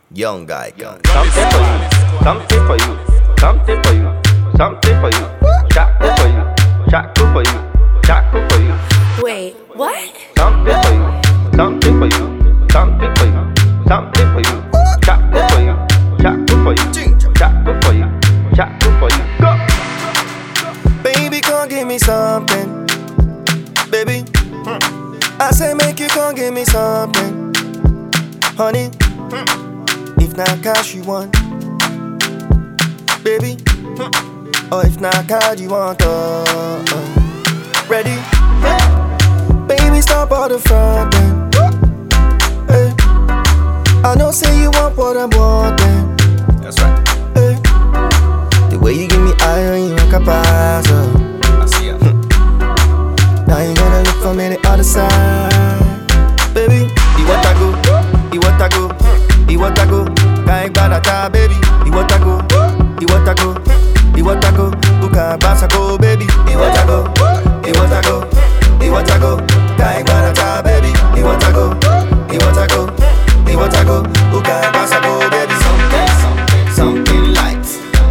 Young guy gun. Something for you, something for you, something for you, something for you. Shaku for you, shaku for you, shaku for you. Wait, what? Something for you, something for you, something for you, something for you. Shaku for you, shaku for you, shaku for you, shaku for you. Go. Baby, come give me something. Baby, I say make you come give me something. Honey, if not cash you want, baby, or if not card you want, ready? Baby, stop all the front end. Hey. I know say you want what I'm wanting. That's right. Hey. The way you give me eye on you like a puzzle. I see ya. Now you gonna look for me the other side. Baby, you want to go, you want to go, you want to go. Can't bother ta, baby. You want to go, you want to go, you want to go. Who can't pass a go, baby? You want to go, you want to go, you want to go. Can't bother ta, baby. You want to go, you want to go, you want to go. Who can't pass a go, baby? Something light.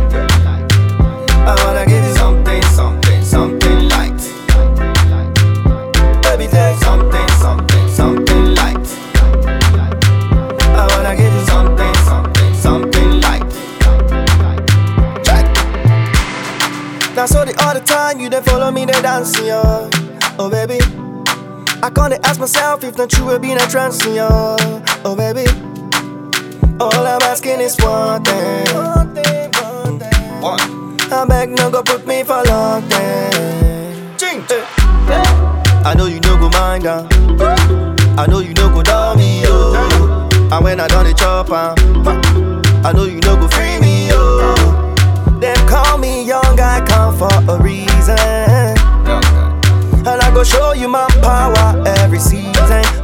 I wanna give you something light. Baby, take something light. I wanna give you something light. Check. Now so the other time you done follow me, they dancing, yo. Oh baby, I can't ask myself if not you will be in a trance, yo. Oh baby, all I'm asking is one thing. I beg no go put me for long time. I know you no go mind down. I know you no go down me, yo. And when I done the chop, I know you no go free me, yo. Them call me young guy, come for a reason. And I go show you my power every season.